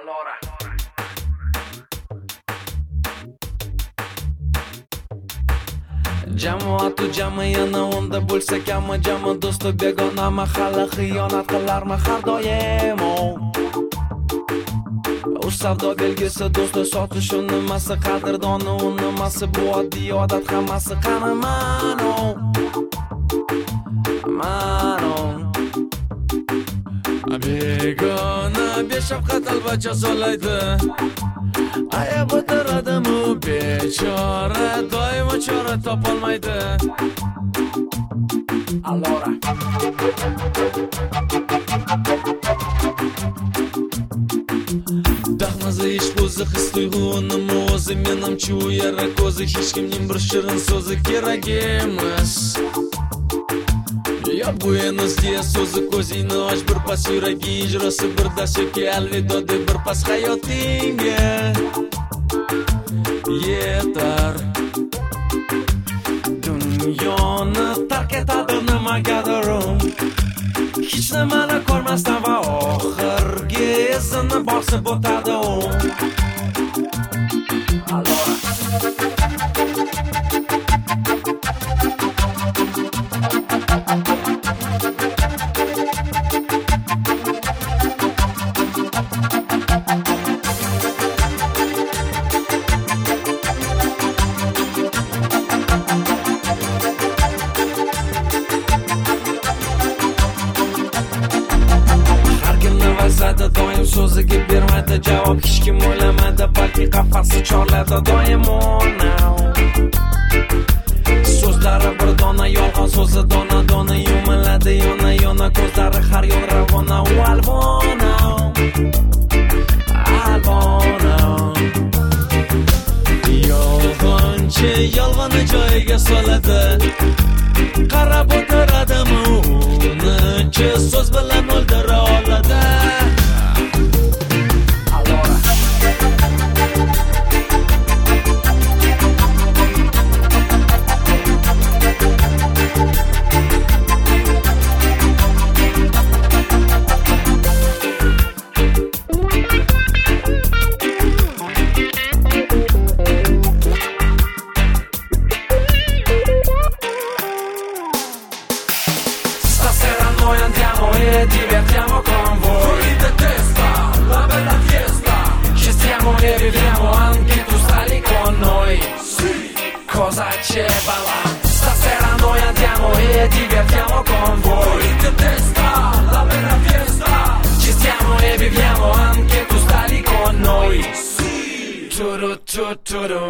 Allora. Jamoatu jami yana unda bo'lsa kami jami do'sti begona mahalla xiyonat qilarmi har doim u savdo belgisi do'sti sotish u nimasi qadrdoni u nimasi bu oddiy odat hammasi qani mano begona beshafqat albatta so'laydi ayab o'tiradimu bechora doimo chora topolmaydi. Allora. Dahmazi ish o'zi his tuyg'unim o'zi menimcha u yara ko'zi hech kimning bir shirin so'zi kerak emas. Ya buenos dias so'zi ko'zingni och bir pas yuragi ijrosi bir dastiga alvido deb bir pas hayotingga yetar. Dunyoni tark etadi nimagadir hech nimani ko'rmasdan va oxirgi izini bosib o'tadi Allora. doim so'ziga bermaydi javob hech kim o'ylamadi balki qafasi chorladi doim so'zlari bir dona yolg'on so'zi dona dona yumaladi yona ko'zlari har yo'l ravona u albona yolg'onchi yolg'onni joyiga soladi qarab o'tiradimi uni so'z bilan o'ldira oladi. Noi andiamo e divertiamo con voi. Fuori di testa, la bella fiesta. Ci stiamo e viviamo, anche tu stai lì con noi. Sì. Cosa c'è balla? Stasera noi andiamo e divertiamo con voi. Fuori di testa, la bella fiesta. Ci stiamo e viviamo, anche tu stai lì con noi. Sì. Turu.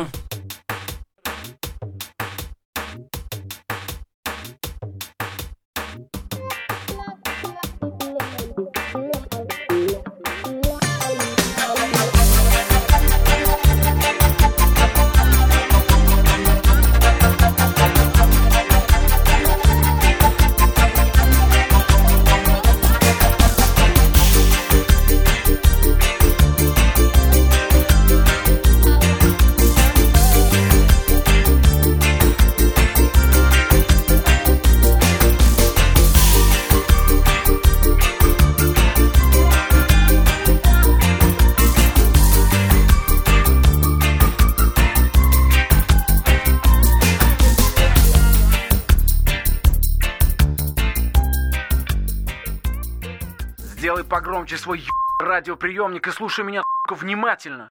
Сделай погромче свой радиоприемник и слушай меня внимательно.